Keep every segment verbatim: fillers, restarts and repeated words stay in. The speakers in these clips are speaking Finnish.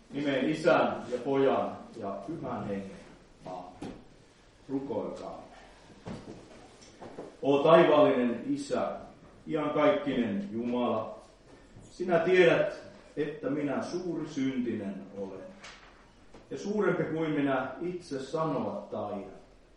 Nimeen Isän ja Pojan ja Pyhän Hengen. Aamen. Rukoilkaa. O taivaallinen Isä, iankaikkinen Jumala, sinä tiedät, että minä suuri syntinen olen. Ja suurempi kuin minä itse sanoa taidan.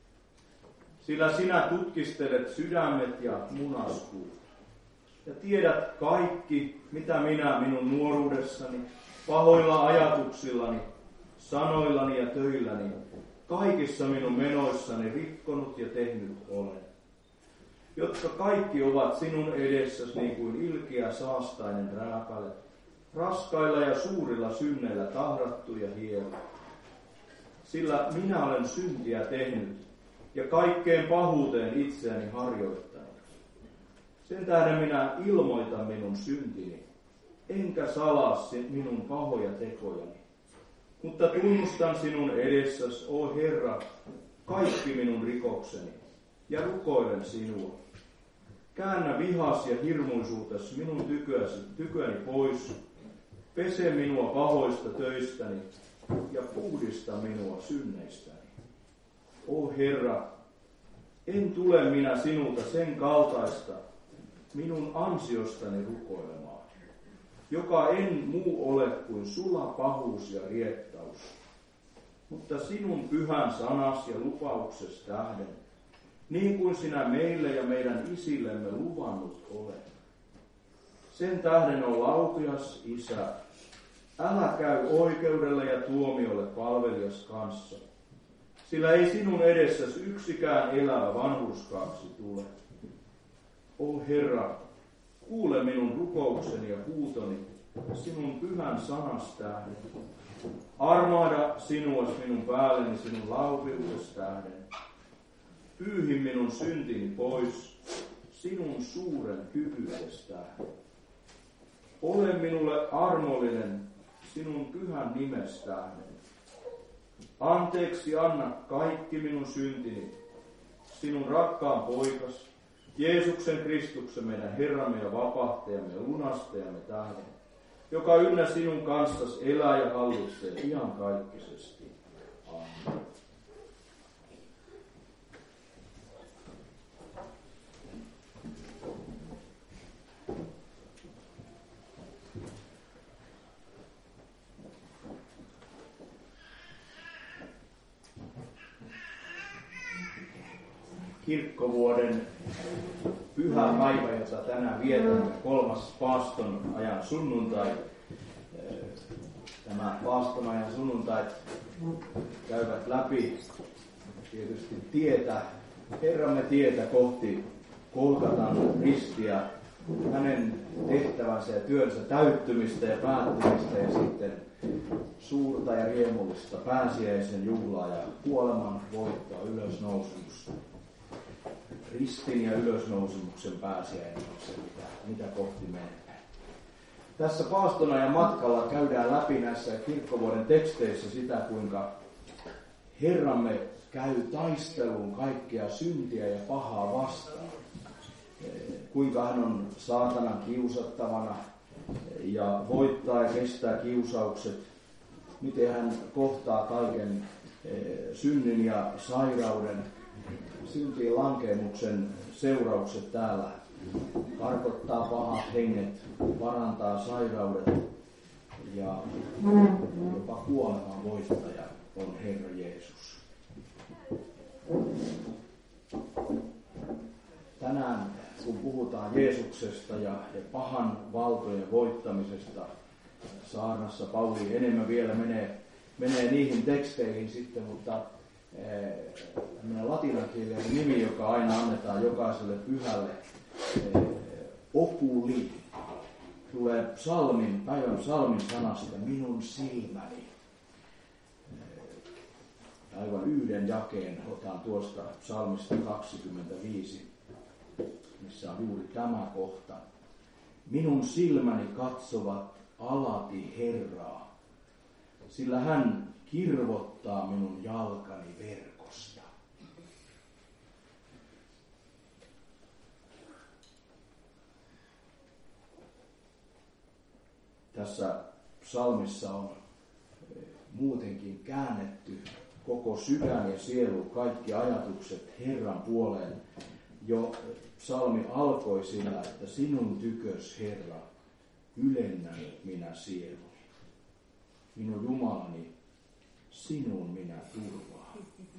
Sillä sinä tutkistelet sydämet ja munaskuut. Ja tiedät kaikki, mitä minä minun nuoruudessani, pahoilla ajatuksillani, sanoillani ja töilläni, kaikissa minun menoissani rikkonut ja tehnyt olen. Jotka kaikki ovat sinun edessäsi niin kuin ilkeä saastainen rääpäle, raskailla ja suurilla synneillä tahrattu ja hieno. Sillä minä olen syntiä tehnyt ja kaikkeen pahuuteen itseäni harjoittanut. Sen tähden minä ilmoitan minun syntini, enkä salaa minun pahoja tekojani. Mutta tunnustan sinun edessäsi, o Herra, kaikki minun rikokseni, ja rukoilen sinua. Käännä vihas ja hirmuisuutesi minun tyköäsi, tyköni pois, pese minua pahoista töistäni, ja puhdista minua synneistäni. O Herra, en tule minä sinulta sen kaltaista, minun ansiostani rukoilemaan, joka en muu ole kuin sula pahuus ja riettaus, mutta sinun pyhän sanas ja lupaukses tähden, niin kuin sinä meille ja meidän isillemme luvannut olet. Sen tähden on laupias Isä, älä käy oikeudelle ja tuomiolle palvelijas kanssa, sillä ei sinun edessäsi yksikään elävä vanhurskaaksi tule. O Herra, kuule minun rukoukseni ja huutoni sinun pyhän sanas tähden. Armaada sinua minun päälleni sinun laupiudes tähden. Pyyhi minun syntini pois sinun suuren hyvyydes tähden. Ole minulle armollinen sinun pyhän nimes tähden. Anteeksi anna kaikki minun syntini, sinun rakkaan poikas, Jeesuksen Kristuksen, meidän Herramme ja vapahtajamme ja lunastajamme tähden, joka ynnä sinun kanssasi elää ja hallitsee iankaikkisesti. Aamen. Kirkkovuoden pyhä päivä, jota tänään vietämme, kolmas paaston ajan sunnuntai. Tämä paaston ajan sunnuntait käyvät läpi tietysti tietä, Herramme tietä kohti Golgatan ristiä, hänen tehtävänsä ja työnsä täyttymistä ja päättymistä ja sitten suurta ja riemullista pääsiäisen juhlaa ja kuoleman voittoa, ylösnousemusta. Ristin ja ylösnousemuksen pääsiäinen on se, mitä, mitä kohti mennään. Tässä paaston ajan matkalla käydään läpi näissä kirkkovuoden teksteissä sitä, kuinka Herramme käy taisteluun kaikkea syntiä ja pahaa vastaan. Kuinka hän on saatanan kiusattavana ja voittaa ja kestää kiusaukset. Miten hän kohtaa kaiken synnin ja sairauden, syntiin lankeemuksen seuraukset täällä, karkottaa pahat henget, parantaa sairaudet ja jopa kuoleman voittaja on Herra Jeesus. Tänään kun puhutaan Jeesuksesta ja, ja pahan valtojen voittamisesta, saarnassa Pauli enemmän vielä menee, menee niihin teksteihin sitten, mutta tämmöinen latinankielinen nimi, joka aina annetaan jokaiselle pyhälle, okuli, tulee psalmin, päivän psalmin sanasta minun silmäni. Aivan yhden jakeen otan tuosta psalmista kaksikymmentäviisi, missä on juuri tämä kohta. Minun silmäni katsovat alati Herraa, sillä hän kirvottaa minun jalkani verkosta. Tässä psalmissa on muutenkin käännetty koko sydän ja sielu, kaikki ajatukset Herran puoleen. Jo psalmi alkoi sillä, että sinun tykös, Herra, ylennän minä sieluni. Minun Jumalani, sinun minä turvaan.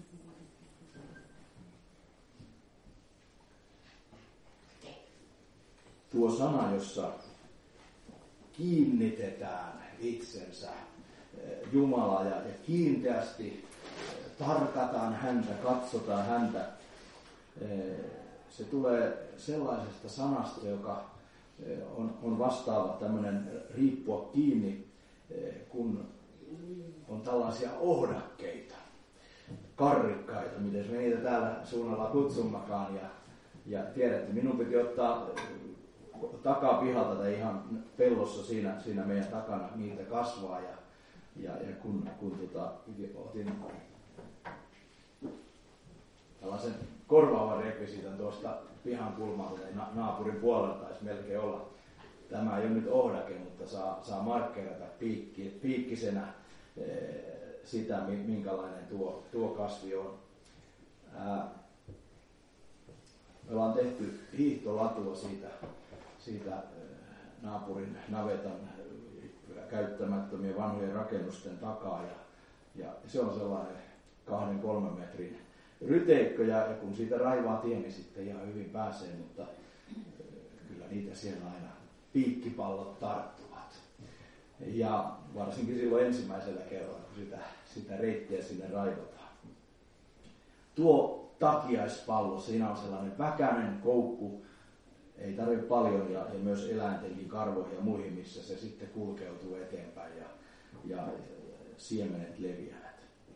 Tuo sana, jossa kiinnitetään itsensä Jumalaa ja, ja kiinteästi tarkataan häntä, katsotaan häntä. Se tulee sellaisesta sanasta, joka on, on vastaava tämmöinen riippua kiinni, kun on tällaisia ohdakkeita, karrikkaita, miten me niitä täällä suunnalla kutsummakaan. Ja, ja tiedätte, minun piti ottaa takapihalta tai ihan pellossa siinä, siinä meidän takana niitä kasvaa. Ja, ja, ja kun, kun tota, otin tällaisen korvaavan rekvisiitan tuosta pihan kulmalta, ja naapurin puolella taisi melkein olla. Tämä ei ole nyt ohdake, mutta saa, saa markkeerata piikki, piikkisenä e, sitä, minkälainen tuo, tuo kasvi on. Ää, me ollaan tehty hiihtolatua siitä, siitä e, naapurin navetan käyttämättömien vanhojen rakennusten takaa. Ja, ja se on sellainen kahden kolmen metrin ryteikkö, ja, ja kun siitä raivaa tien, niin sitten ihan hyvin pääsee, mutta e, kyllä niitä siellä aina piikkipallot tarttuvat. Ja varsinkin silloin ensimmäisellä kerralla, kun sitä, sitä reittiä sinne raivotaan. Tuo takiaispallo, siinä on sellainen väkäinen koukku, ei tarvitse paljon, ja, ja myös eläintenkin karvoihin ja muihin, missä se sitten kulkeutuu eteenpäin ja, ja, ja siemenet leviävät.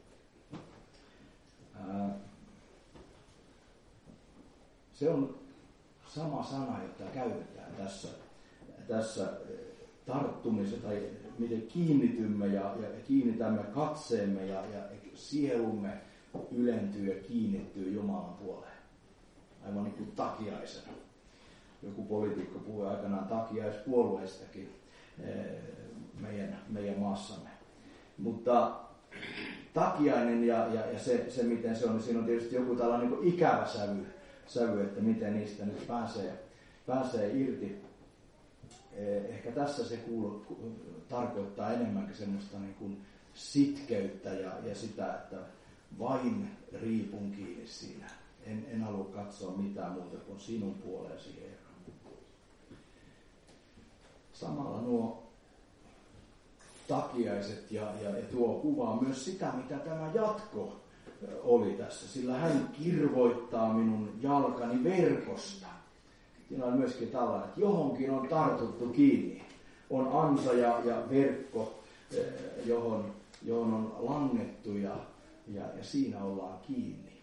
Ää, se on sama sana, jota käytetään tässä. tässä tarttumisessa tai miten kiinnitymme ja, ja kiinnitämme katseemme ja, ja sielumme ylentyy ja kiinnittyy Jumalan puoleen. Aivan niin kuin takiaisena. Joku poliitikko puhui aikanaan takiaispuolueistakin meidän, meidän maassamme. Mutta takiainen ja, ja, ja se, se, miten se on, niin siinä on tietysti joku tällainen niin kuin ikävä sävy, sävy, että miten niistä nyt pääsee, pääsee irti. Ehkä tässä se kuulu, tarkoittaa enemmänkin semmoista niin kuin sitkeyttä ja, ja sitä, että vain riipun kiinni siinä. En, en halua katsoa mitään muuta kuin sinun puoleesi, Herra. Samalla nuo takiaiset ja, ja, ja tuo kuvaa myös sitä, mitä tämä jatko oli tässä. Sillä hän kirvoittaa minun jalkani verkosta. Siinä on myöskin tällainen, että johonkin on tartuttu kiinni. On ansa ja, ja verkko, johon, johon on langettu ja, ja, ja siinä ollaan kiinni.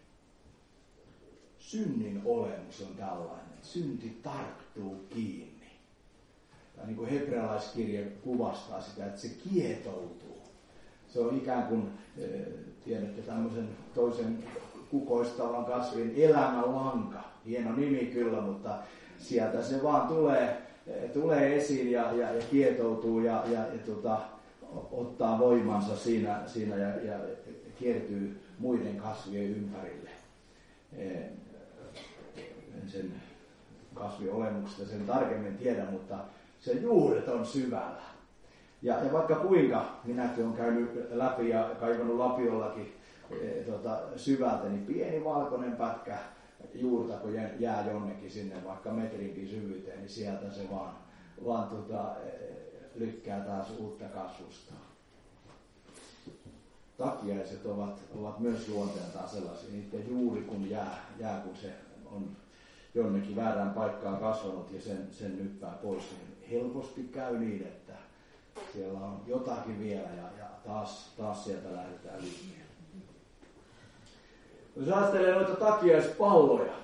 Synnin olemus on tällainen. Synti tarttuu kiinni. Tai niin kuin hebrealaiskirja kuvastaa sitä, että se kietoutuu. Se on ikään kuin, tiedätte, tämmöisen toisen kukoistavan kasvin elämänlanka. Hieno nimi kyllä, mutta sieltä se vaan tulee, tulee esiin ja, ja, ja kietoutuu ja, ja, ja tota, ottaa voimansa siinä, siinä ja, ja kiertyy muiden kasvien ympärille. En sen kasvin olemuksesta sen tarkemmin tiedä, mutta sen juuret on syvällä. Ja, ja vaikka kuinka minäkin olen käynyt läpi ja kaivannut lapiollakin e, tota, syvältä, niin pieni valkoinen pätkä juurta, kun jää jonnekin sinne vaikka metrinkin syvyyteen, niin sieltä se vaan, vaan tota, lykkää taas uutta kasvusta. Takiaiset ovat, ovat myös luonteeltaan sellaisia, niiden juuri kun jää, jää kun se on jonnekin väärään paikkaan kasvanut ja sen, sen nyppää pois, niin helposti käy niin, että siellä on jotakin vielä ja, ja taas, taas sieltä lähdetään liikkeelle. Jos ajattelee noita takiaispalloja,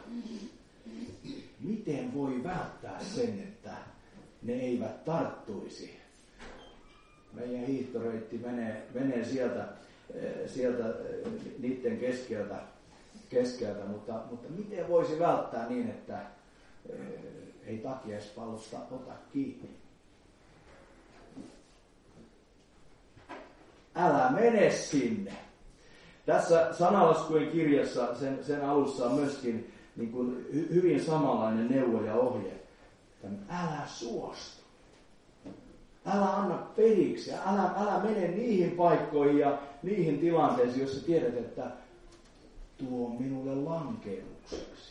miten voi välttää sen, että ne eivät tarttuisi? Meidän hiihtoreitti menee, menee sieltä, sieltä niiden keskeltä, keskeltä mutta, mutta miten voisi välttää niin, että ei takiaispallosta ota kiinni? älä mene sinne. Tässä Sananlaskujen kirjassa, sen, sen alussa on myöskin niin kuin hyvin samanlainen neuvo ja ohje. Älä suostu. Älä anna periksi. Älä, älä mene niihin paikkoihin ja niihin tilanteisiin, joissa tiedät, että tuo on minulle lankeemukseksi.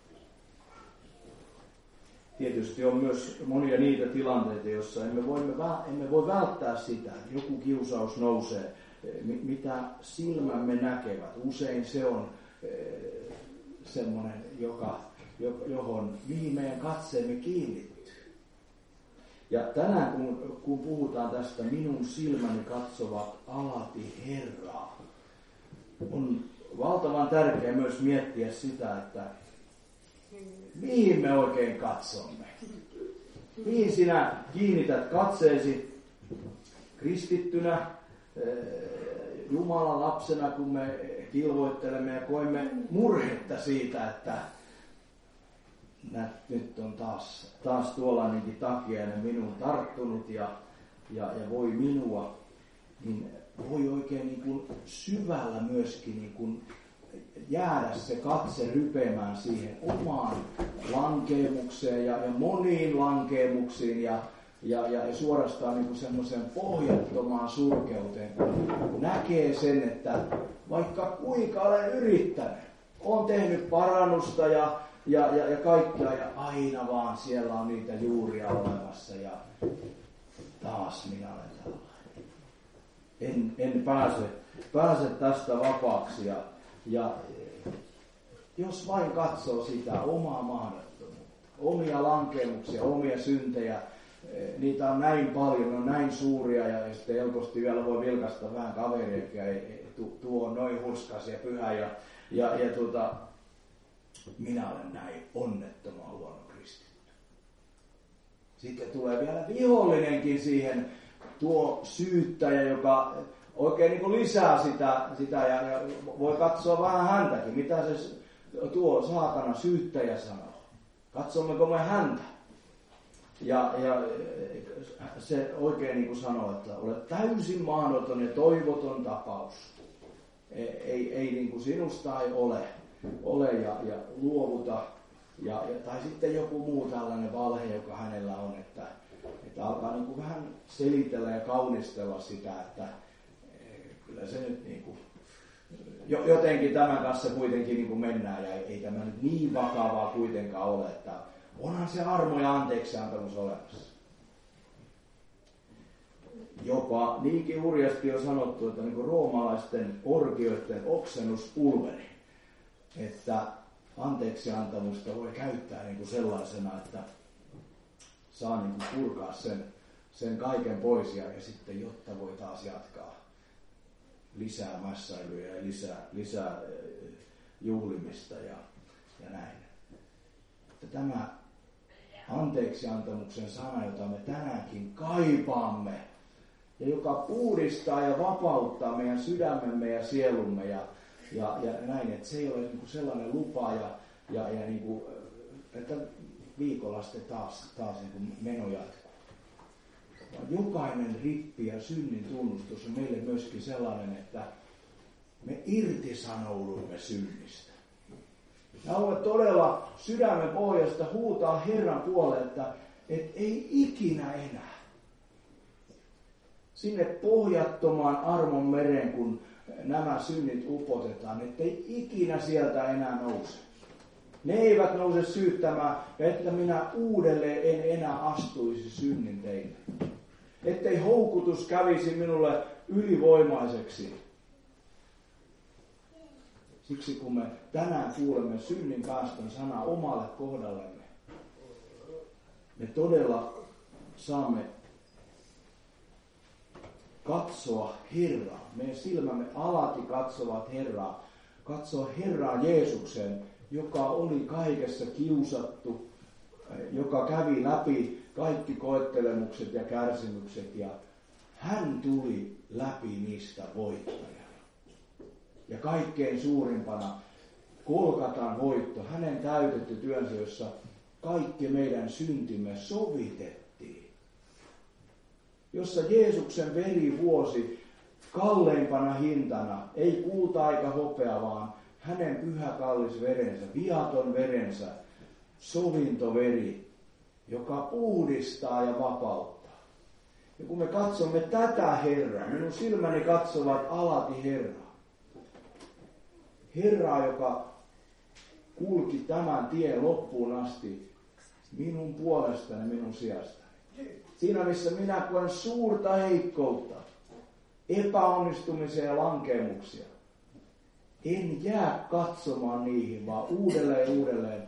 Tietysti on myös monia niitä tilanteita, joissa emme, voimme, emme voi välttää sitä, että joku kiusaus nousee, mitä silmämme näkevät. Usein se on semmoinen, joka, johon mihin meidän katseemme kiinnittyy. Ja tänään kun, kun puhutaan tästä minun silmäni katsovat alati Herraa, on valtavan tärkeää myös miettiä sitä, että mihin me oikein katsomme. Mihin sinä kiinnität katseesi kristittynä, Jumalan lapsena, kun me kilvoittelemme ja koemme murhetta siitä, että nyt on taas, taas tuollainenkin takiainen minuun tarttunut ja, ja, ja voi minua, niin voi oikein niin kuin syvällä myöskin niin kuin jäädä se katse rypemään siihen omaan lankeemukseen ja, ja moniin lankeemuksiin ja, ja, ja, ja suorastaan niin kuin semmoiseen pohjattomaan surkeuteen, kun näkee sen, että vaikka kuinka olen yrittänyt, olen tehnyt parannusta ja, ja, ja, ja kaikkea ja aina vaan siellä on niitä juuria olemassa ja taas minä olen tällainen. En, en pääse, pääse tästä vapaaksi ja, ja jos vain katsoo sitä omaa mahdottomuutta, omia lankeemuksia, omia syntejä, niitä on näin paljon, ne on näin suuria ja sitten helposti vielä voi vilkaista vähän kaveria, joka ei, ei, tuo on noin hurskas ja pyhä ja, ja, ja tuota, minä olen näin onnettoman huono kristitty. Sitten tulee vielä vihollinenkin siihen, tuo syyttäjä, joka oikein niin kuin lisää sitä, sitä ja, ja voi katsoa vähän häntäkin, mitä se tuo saatana syyttäjä sanoo. Katsommeko me häntä? Ja, ja se oikein niin kuin sanoo, että olet täysin mahdoton ja toivoton tapaus. Ei, ei, ei niin kuin sinusta ei ole, ole ja, ja luovuta. Ja, ja, tai sitten joku muu tällainen valhe, joka hänellä on, että, että alkaa niin kuin vähän selitellä ja kaunistella sitä, että kyllä se nyt niin kuin, jotenkin tämän kanssa kuitenkin niin kuin mennään ja ei, ei tämä nyt niin vakavaa kuitenkaan ole, että onhan se armo ja anteeksiantamus olemassa. Jopa niinkin hurjasti on sanottu, että niin kuin roomalaisten orgioiden oksennuspulveri, että anteeksiantamusta voi käyttää niin kuin sellaisena, että saa niin kuin purkaa sen, sen kaiken pois ja, ja sitten jotta voi taas jatkaa lisää mässäilyjä ja lisää, lisää juhlimista ja, ja näin. Että tämä anteeksiantamuksen sana, jota me tänäänkin kaipaamme ja joka puhdistaa ja vapauttaa meidän sydämemme ja sielumme ja, ja, ja näin, että se ei ole niin kuin sellainen lupa ja, ja, ja niin kuin, että viikolla sitten taas, taas niin kuin meno jatkuu. Vaan jokainen rippi ja synnin tunnustus on meille myöskin sellainen, että me irtisanoudumme synnistä. Me haluamme todella sydämen pohjasta huutaa Herran puolelle, että et ei ikinä enää sinne pohjattomaan armon mereen, kun nämä synnit upotetaan, ettei ikinä sieltä enää nouse. Ne eivät nouse syyttämään, että minä uudelleen en enää astuisi synnin teille. Ettei houkutus kävisi minulle ylivoimaiseksi. Siksi kun me tänään kuulemme synnin päästön sanaa omalle kohdallemme, me todella saamme katsoa Herraa. Meidän silmämme alati katsovat Herraa. Katsoa Herraa Jeesukseen, joka oli kaikessa kiusattu, joka kävi läpi kaikki koettelemukset ja kärsimykset ja hän tuli läpi niistä voittajana. Ja kaikkein suurimpana Golgatan voitto, hänen täytetty työnsä, jossa kaikki meidän syntimme sovitettiin. Jossa Jeesuksen veri vuosi kalleimpana hintana, ei kulta eikä hopea, vaan hänen pyhä kallis verensä, viaton verensä, sovintoveri, joka puhdistaa ja vapauttaa. Ja kun me katsomme tätä Herraa, minun silmäni katsovat alati Herraa. Herraa, joka kulki tämän tien loppuun asti minun puolestani, minun sijastani. Siinä missä minä koen suurta heikkoutta, epäonnistumisia ja lankeemuksia. En jää katsomaan niihin, vaan uudelleen uudelleen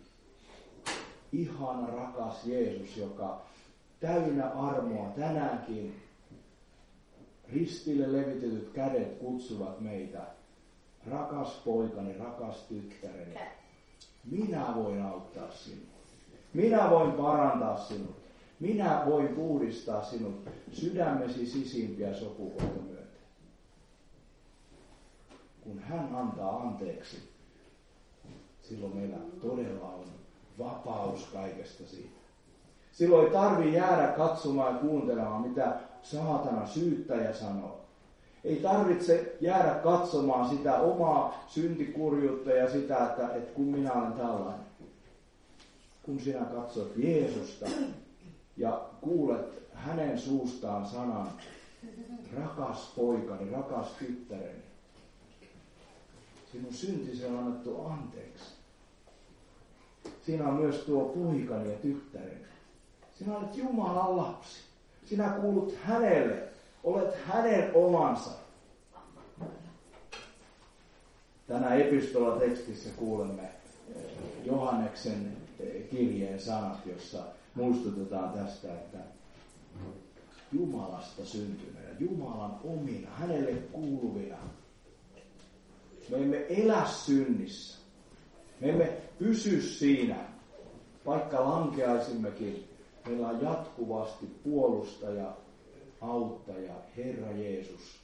ihana rakas Jeesus, joka täynnä armoa tänäänkin ristille levitetyt kädet kutsuvat meitä. Rakas poikani, rakas tyttäreni, minä voin auttaa sinua. Minä voin parantaa sinut. Minä voin puhdistaa sinut sydämesi sisimpiä sopukoita myöten. Kun hän antaa anteeksi, silloin meillä todella on vapaus kaikesta siitä. Silloin ei tarvitse jäädä katsomaan ja kuuntelemaan, mitä saatana syyttäjä sanoo. Ei tarvitse jäädä katsomaan sitä omaa syntikurjuutta ja sitä, että, että kun minä olen tällainen. Kun sinä katsot Jeesusta ja kuulet hänen suustaan sanan, rakas poikani, rakas tyttäreni, sinun syntisi on annettu anteeksi. Siinä on myös tuo poikani ja tyttäreni. Sinä olet Jumalan lapsi. Sinä kuulut hänelle. Olet hänen omansa. Tänä epistolatekstissä kuulemme Johanneksen kirjeen sanat, jossa muistutetaan tästä, että Jumalasta syntyneenä, Jumalan omina, hänelle kuuluvina. Me emme elä synnissä. Me emme pysy siinä, vaikka lankeaisimmekin. Meillä on jatkuvasti puolustaja, auttaja, Herra Jeesus.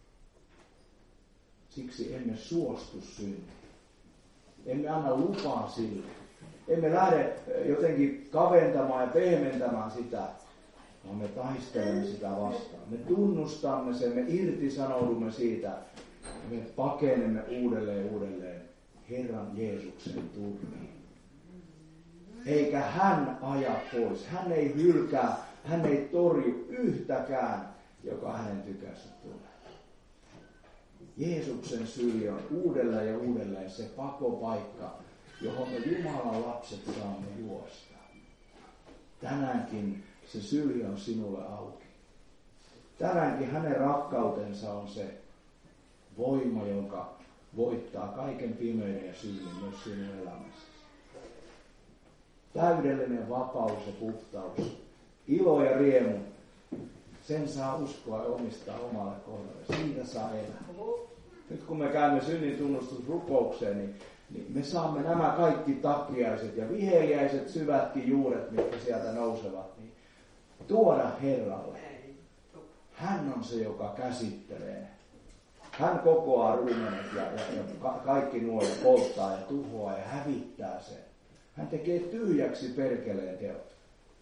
Siksi emme suostu syntiin. Emme anna lupaa sille. Emme lähde jotenkin kaventamaan ja pehmentämään sitä, vaan me taistelemme sitä vastaan. Me tunnustamme sen, me irtisanoudumme siitä ja me pakenemme uudelleen uudelleen Herran Jeesuksen turviin. Eikä hän aja pois. Hän ei hylkää, hän ei torju yhtäkään, joka hänen tykänsä tulee. Jeesuksen syli on uudelleen ja uudelleen se pakopaikka, johon me Jumalan lapset saamme juosta. Tänäänkin se syli on sinulle auki. Tänäänkin hänen rakkautensa on se voima, joka voittaa kaiken pimeyden ja syylin myös sinun elämässäsi. Täydellinen vapaus ja puhtaus, ilo ja riemu, sen saa uskoa ja omistaa omalle kohdalle. Siitä saa elää. Nyt kun me käymme synnin tunnustusrukoukseen, niin, niin me saamme nämä kaikki takiaiset ja viheliäiset syvätkin juuret, mitkä sieltä nousevat, niin tuoda Herralle. Hän on se, joka käsittelee. Hän kokoaa ruumenet ja, ja, ja ka- kaikki nuo ja polttaa ja tuhoaa ja hävittää sen. Hän tekee tyhjäksi perkeleen teot.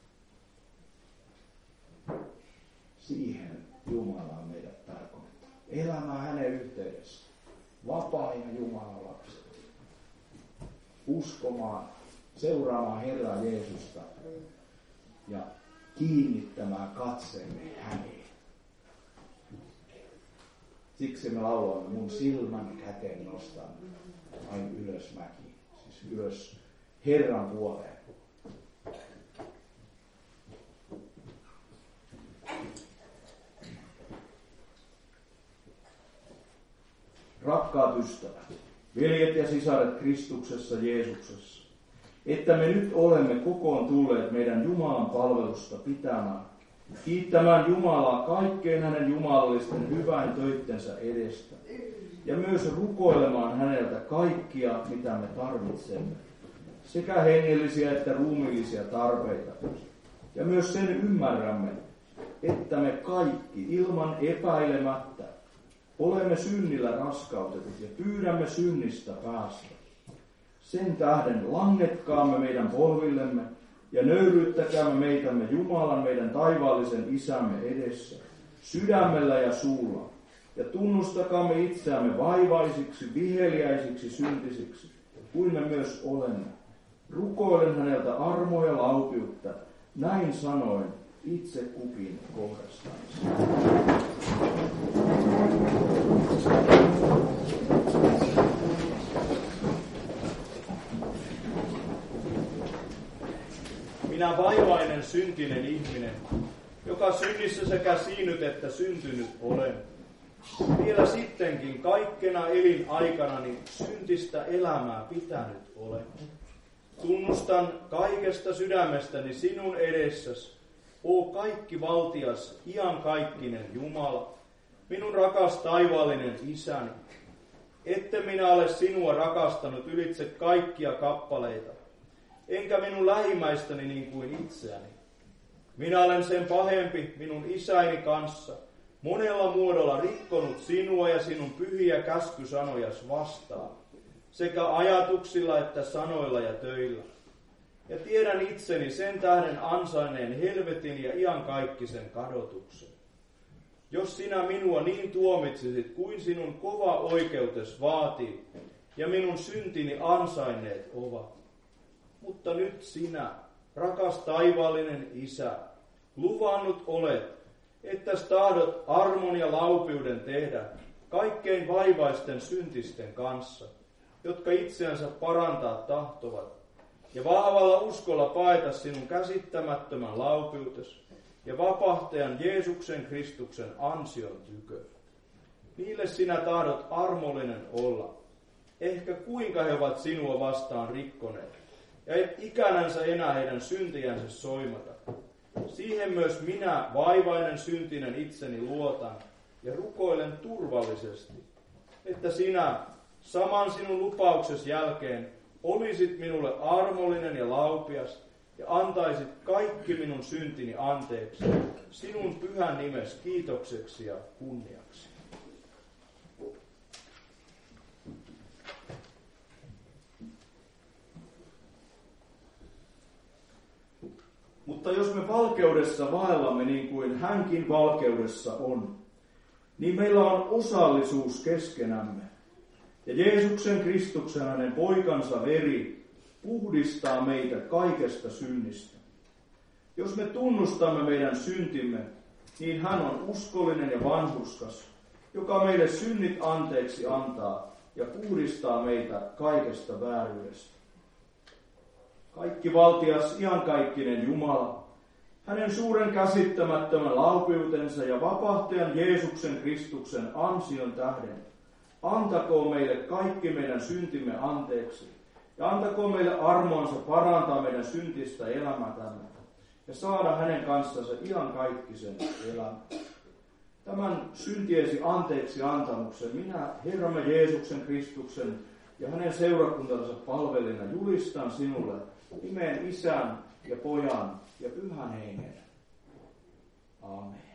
Siihen Jumala on meidät tarkoittaa. Elämää hänen yhteydessä. Vapaa-ajan Jumalan lapsi. Uskomaan, seuraamaan Herraa Jeesusta ja kiinnittämään katseemme häneen. Siksi me laulamme, mun silmän käteen nostan aina ylös mäkiin. Siis ylös Herran puoleen. Rakkaat ystävät, veljet ja sisaret Kristuksessa Jeesuksessa, että me nyt olemme kokoon tulleet meidän Jumalan palvelusta pitämään, kiittämään Jumalaa kaikkeen hänen jumalallisten hyvän töittensä edestä ja myös rukoilemaan häneltä kaikkia, mitä me tarvitsemme, sekä hengellisiä että ruumiillisia tarpeita. Ja myös sen ymmärrämme, että me kaikki ilman epäilemättä olemme synnillä raskautetut ja pyydämme synnistä päästä. Sen tähden langetkaamme meidän polvillemme ja nöyryyttäkäämme meitämme Jumalan meidän taivaallisen Isämme edessä, sydämellä ja suulla, ja tunnustakaamme itseämme vaivaisiksi, viheliäisiksi, syntisiksi, kuin me myös olemme. Rukoilen häneltä armoa ja laupiutta, näin sanoin itse kukin kohdastansa. Minä vaivainen syntinen ihminen, joka synnissä sekä siinyt että syntynyt olen. Vielä sittenkin kaikkena elinaikanani syntistä elämää pitänyt olen. Tunnustan kaikesta sydämestäni sinun edessäsi, o kaikki valtias, iankaikkinen Jumala, minun rakas taivaallinen Isäni, ette minä ole sinua rakastanut ylitse kaikkia kappaleita, enkä minun lähimmäistäni niin kuin itseäni. Minä olen sen pahempi minun isäini kanssa, monella muodolla rikkonut sinua ja sinun pyhiä käskysanojas vastaan, sekä ajatuksilla että sanoilla ja töillä. Ja tiedän itseni sen tähden ansainneen helvetin ja iankaikkisen kadotuksen. Jos sinä minua niin tuomitsisit kuin sinun kova oikeutes vaatii, ja minun syntini ansainneet ovat. Mutta nyt sinä, rakas taivaallinen Isä, luvannut olet, että tahdot armon ja laupiuden tehdä kaikkein vaivaisten syntisten kanssa, jotka itseänsä parantaa tahtovat, ja vahvalla uskolla paeta sinun käsittämättömän laupiutesi ja vapahtajan Jeesuksen Kristuksen ansion tykö. Niille sinä tahdot armollinen olla, ehkä kuinka he ovat sinua vastaan rikkoneet, ja et ikänänsä enää heidän syntiänsä soimata. Siihen myös minä, vaivainen syntinen itseni luotan ja rukoilen turvallisesti, että sinä saman sinun lupauksesi jälkeen olisit minulle armollinen ja laupias ja antaisit kaikki minun syntini anteeksi sinun pyhän nimes kiitokseksi ja kunniaksi. Mutta jos me valkeudessa vaellamme niin kuin hänkin valkeudessa on, niin meillä on osallisuus keskenämme. Ja Jeesuksen Kristuksen hänen poikansa veri puhdistaa meitä kaikesta synnistä. Jos me tunnustamme meidän syntimme, niin hän on uskollinen ja vanhurskas, joka meille synnit anteeksi antaa ja puhdistaa meitä kaikesta vääryydestä. Kaikki valtias iankaikkinen Jumala, hänen suuren käsittämättömän laupiutensa ja vapahtajan Jeesuksen Kristuksen ansion tähden, antakoon meille kaikki meidän syntimme anteeksi ja antakoon meille armoansa parantaa meidän syntistä elämätämme ja saada hänen kanssansa iankaikkisen elämän. Tämän syntiesi anteeksi antamuksen minä, Herramme Jeesuksen Kristuksen ja hänen seurakuntansa palvelijana julistan sinulle nimeen Isän ja Pojan ja Pyhän Hengen. Aamen.